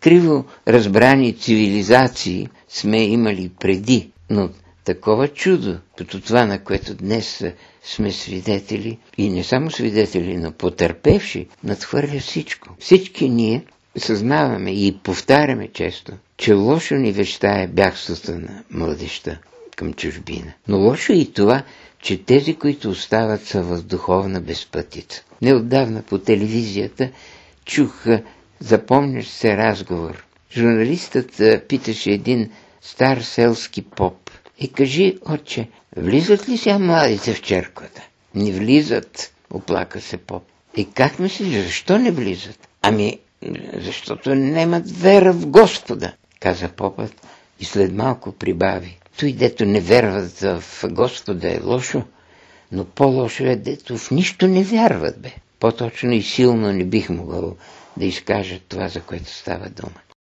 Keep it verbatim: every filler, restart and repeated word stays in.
криво разбрани цивилизации сме имали преди, но такова чудо, като това, на което днес сме свидетели, и не само свидетели, но потърпевши, надхвърля всичко. Всички ние съзнаваме и повтаряме често, че лошо ни вещае бягството на младежта към чужбина. Но лошо е и това, че тези, които остават, са в духовна безпътица. Неотдавна по телевизията чух, запомняш се, разговор. Журналистът питаше един стар селски поп: „И кажи, отче, влизат ли сега младите в черквата?“ „Не влизат“, оплака се поп. „И как мислиш, защо не влизат?“ „Ами, защото нямат вера в Господа“, каза попът и след малко прибави: „Той, дето не вярват в Господа, е лошо, но по-лошо е, дето в нищо не вярват, бе.“ По-точно и силно не бих могъл да изкажа това, за което става дума.